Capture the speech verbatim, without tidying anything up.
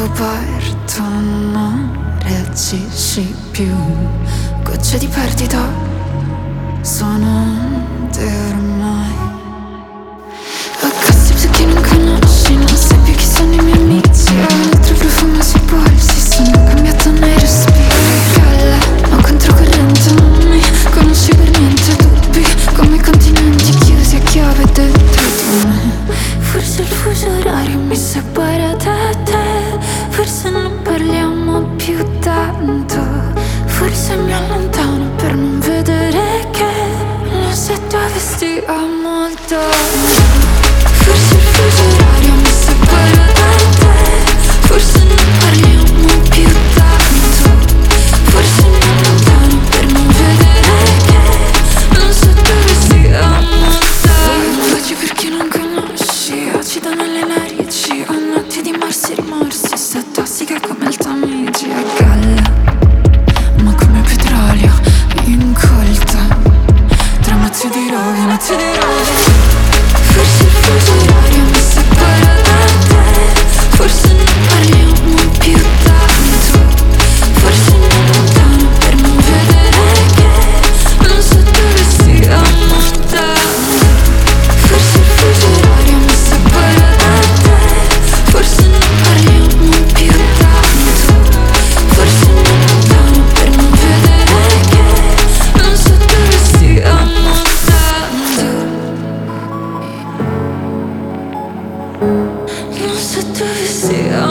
scoperto non reagisci più. Gocce di perdita sono te ormai. Accossi su chi non conosci, non sai più chi sono i miei amici. Ho un altro profumo sui polsi, sono cambiato nei respiri. Galla, ma controcorrente non mi conosci per niente. Dubbi come i continenti chiusi a chiave dentro di me. Forse il fuso orario mi separa da te. Forse non parliamo più tanto. Forse mi allontano per non vedere che non sai dove stiamo addosso. Forse il fuso orario mi separa da te. Forse non parliamo più tanto. Forse mi allontano per non vedere che non so dove stiamo andando. Oggi per chi non conosci, acido nelle narici, ho notti di morsi e rimorsi, sto tossica come il Tamigi. A galla, ma come petrolio incolta, tra mazzi di rovi, mazzi di rovi. Forse il fuso orario mi separa da te. Forse non parliamo più tanto. Forse mi allontano per non vedere che non so dove stiamo andando. Forse il fuso orario mi separa da te. Forse non parliamo più tanto. Forse mi allontano per non vedere che non so dove stiamo andando. Non so dove stiamo.